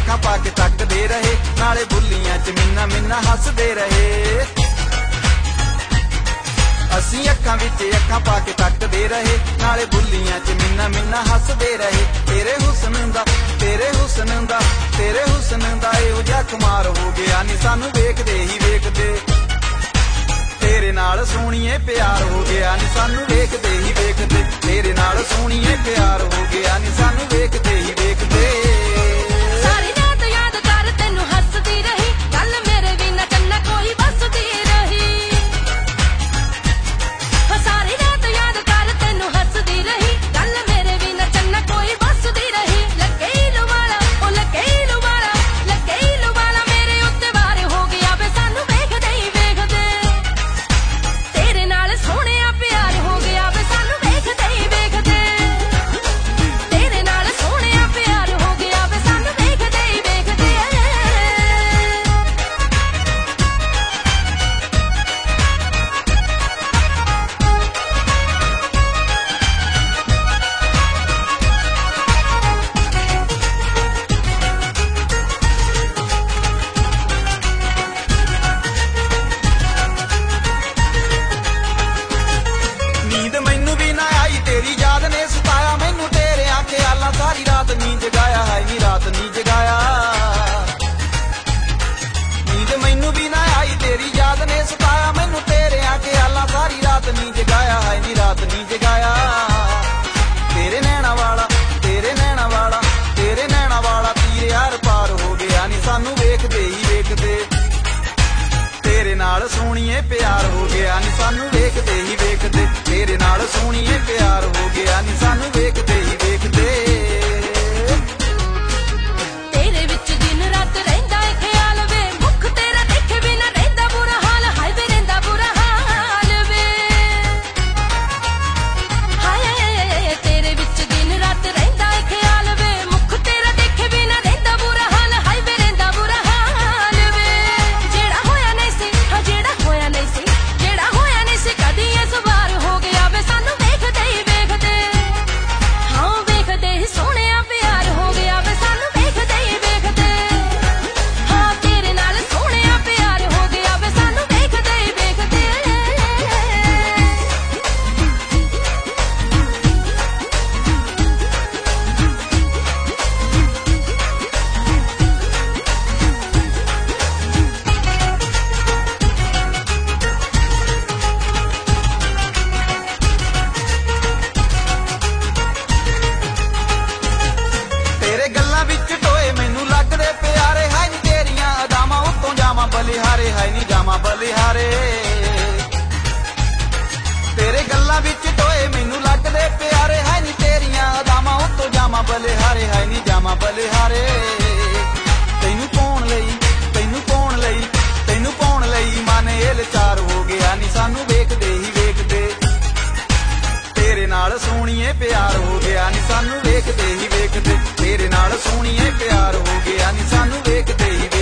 ਅੱਖਾਂ ਪਾ ਕੇ ਤੱਕਦੇ ਰਹੇ, ਨਾਲੇ ਬੁੱਲੀਆਂ 'ਚ ਮਿੰਨਾ ਮਿੰਨਾ ਹੱਸਦੇ ਰਹੇ। ਅਸੀਂ ਅੱਖਾਂ ਵਿੱਚ ਅੱਖਾਂ ਪਾ ਕੇ ਤੱਕਦੇ ਰਹੇ, ਨਾਲੇ ਬੁੱਲੀਆਂ 'ਚ ਮਿੰਨਾ ਮਿੰਨਾ ਹੱਸਦੇ ਰਹੇ। ਤੇਰੇ ਹੁਸਨ ਦਾ ਤੇਰੇ ਹੁਸਨ ਦਾ ਤੇਰੇ ਹੁਸਨ ਦਾ ਇਹੋ ਜਿਹਾ ਖੁਮਾਰ ਹੋ ਗਿਆ ਨੀ ਸਾਨੂੰ ਵੇਖਦੇ ਹੀ ਵੇਖਦੇ। ਤੇਰੇ ਨਾਲ ਸੋਹਣੀਏ ਪਿਆਰ ਹੋ ਗਿਆ ਨੀ ਸਾਨੂੰ ਵੇਖਦੇ ਹੀ ਵੇਖਦੇ। ਤੇਰੇ ਨਾਲ ਸੋਹਣੀਏ ਪਿਆਰ ਹੋ ਗਿਆ ਨੀ ਸਾਨੂੰ ਵੇਖਦੇ ਹੀ ਵੇਖਦੇ। ਸਾਰੀ ਰਾਤ ਯਾਦ ਕਰ ਤੈਨੂੰ ਹੱਸਦੀ ਰਹੀ, ਗੱਲ ਮੇਰੇ ਵੀ ਨਾ ਚੰਨਾ ਕੋਈ ਬਸਦੀ ਰਹੀ। ਸਾਰੀ ਰਾਤ ਯਾਦ ਕਰ ਤੈਨੂੰ ਹੱਸਦੀ ਰਹੀ, ਗੱਲ ਮੇਰੇ ਵੀ ਨਾ ਚੰਨਾ ਕੋਈ ਬਸਦੀ ਰਹੀ। ਲੱਗੇ ਲਵਾਲਾ ਉਹ ਲੱਗੇ ਲਵਾਲਾ ਲੱਗੇ ਲਵਾਲਾ ਮੇਰੇ ਉੱਤੇ ਵਾਰ ਹੋ ਗਿਆ ਵੇ ਸਾਨੂੰ ਵੇਖਦੇ ਹੀ ਵੇਖਦੇ। ਤੇਰੇ ਨਾਲ ਸੋਹਣਿਆ ਪਿਆਰ ਹੋ ਗਿਆ ਵੇ ਸਾਨੂੰ ਵੇਖਦੇ ਹੀ ਵੇਖਦੇ। ਤੇਰੇ ਨਾਲ ਸੋਹਣਿਆ ਪਿਆਰ ਹੋ ਗਿਆ ਵੇ ਸਾਨੂੰ ਵੇਖਦੇ ਹੀ ਵੇਖਦੇ। ਨੀਂਦ ਮੈਨੂੰ ਵੀ ਨਾ ਆਈ ਤੇਰੀ ਯਾਦ ਨੇ ਸਤਾਇਆ ਮੈਨੂੰ, ਤੇਰਿਆਂ ਖਿਆਲਾਂ ਸਾਰੀ ਰਾਤ ਨੀ ਜਗਾਇਆ ਹੈ ਨੀ ਰਾਤ ਨੀ ਜਗਾਇਆ। ਨੀਂਦ ਮੈਨੂੰ ਵੀ ਨਾ ਆਈ ਤੇਰੀ ਯਾਦ ਨੇ ਸਤਾਇਆ ਮੈਨੂੰ, ਤੇਰਿਆਂ ਖਿਆਲਾਂ ਸਾਰੀ ਰਾਤ ਨੀ ਜਗਾਇਆ ਹੈ ਨੀ ਰਾਤ ਨੀ ਜਗਾਇਆ। ਤੇਰੇ ਨੈਣਾ ਵਾਲਾ ਤੇਰੇ ਨੈਣਾ ਵਾਲਾ ਤੇਰੇ ਨੈਣਾ ਵਾਲਾ ਤੀਰ ਯਾਰ ਪਾਰ ਹੋ ਗਿਆ ਨੀ ਸਾਨੂੰ ਵੇਖਦੇ ਹੀ ਵੇਖਦੇ। ਤੇਰੇ ਨਾਲ ਸੋਹਣੀਏ ਪਿਆਰ ਹੋ ਗਿਆ ਨੀ ਸਾਨੂੰ ਵੇਖਦੇ ਹੀ ਵੇਖਦੇ। ਤੇਰੇ ਨਾਲ ਸੋਹਣੀਏ ਪਿਆਰ ਹੋ ਗਿਆ ਨੀ ਸਾਨੂੰ ਵੇਖਦੇ ਹੀ ਵੇਖਦੇ। ਤੇਰੇ ਵਿੱਚ ਦਿਨ ਰਾਤ ਰਹਿੰਦਾ ਏ ਖਿਆਲ ਵੇ, ਮੁੱਖ ਤੇਰਾ ਦੇਖੇ ਬਿਨਾ ਰਹਿੰਦਾ ਬੁਰਾ ਹਾਲ। ਹਾਏ ਵੇ ਰਹਿੰਦਾ ਬੁਰਾ ਹਾਲ ਵੇ। ਹਾਏ ਤੇਰੇ ਵਿੱਚ ਦਿਨ ਰਾਤ ਰਹਿੰਦਾ ਏ ਖਿਆਲ ਵੇ, ਮੁੱਖ ਤੇਰਾ ਦੇਖੇ ਬਿਨਾ ਰਹਿੰਦਾ ਬੁਰਾ ਹਾਲ। ਹਾਏ ਵੇ ਰਹਿੰਦਾ ਬੁਰਾ ਹਾਲ ਵੇ। ਜਿਹੜਾ ਹੋਇਆ ਨਹੀਂ ਸੀ ਹਾਂ ਜਿਹੜਾ ਹੋਇਆ ਨਹੀਂ ਸੀ ਜਿਹੜਾ ਹੋਇਆ ਨਹੀਂ ਸੀ ਕਦੀ ਇਸ ਵਾਰ ਹੋ ਗਿਆ ਵੇ ਸਾਨੂੰ ਵੇਖਦੇ ਹੀ ਵੇਖਦੇ। ਹਾਂ ਵੇਖਦੇ ਹੀ ਸੋਹਣਿਆ ਪਿਆਰ ਹੋ ਗਿਆ ਵੇ ਸਾਨੂੰ ਵੇਖਦੇ ਹੀ ਵੇਖਦੇ। ਹਾਂ ਤੇਰੇ ਨਾਲ ਸੋਹਣਿਆ ਪਿਆਰ ਹੋ ਗਿਆ ਵੇ ਸਾਨੂੰ ਵੇਖਦੇ ਹੀ ਵੇਖਦੇ। ਤੇਰੇ ਗੱਲਾਂ ਵਿੱਚ ਟੋਏ ਮੈਨੂੰ ਲੱਗਦੇ ਪਿਆਰੇ, ਹਾਏ ਨੀ ਤੇਰੀਆਂ ਅਦਾਵਾਂ ਉੱਤੋਂ ਜਾਵਾਂ ਬਲਿਹਾਰੇ, ਹਾਏ ਨੀ ਜਾਵਾਂ ਬਲਿਹਾਰੇ। ਤੇਰੇ ਗੱਲਾਂ ਵਿੱਚ ਟੋਏ ਮੈਨੂੰ ਲੱਗਦੇ ਪਿਆਰੇ, ਹਾਏ ਨੀ ਤੇਰੀਆਂ ਅਦਾਵਾਂ ਉੱਤੋਂ ਜਾਵਾਂ ਬਲਿਹਾਰੇ, ਹਾਏ ਨੀ ਜਾਵਾਂ ਬਲਿਹਾਰੇ। ਤੈਨੂੰ ਪਾਉਣ ਲਈ ਤੈਨੂੰ ਪਾਉਣ ਲਈ ਤੈਨੂੰ ਪਾਉਣ ਲਈ ਮਨ ਇਹ ਲਾਚਾਰ ਹੋ ਗਿਆ ਨੀ ਸਾਨੂੰ ਵੇਖਦੇ ਹੀ ਵੇਖਦੇ। ਤੇਰੇ ਨਾਲ ਸੋਹਣੀਏ ਪਿਆਰ ਹੋ ਗਿਆ ਨੀ ਸਾਨੂੰ ਵੇਖਦੇ ਹੀ ਵੇਖਦੇ। ਤੇਰੇ ਨਾਲ ਸੋਹਣੀਏ ਪਿਆਰ ਹੋ ਗਿਆ ਨੀ ਸਾਨੂੰ ਵੇਖਦੇ ਹੀ ਵੇਖਦੇ।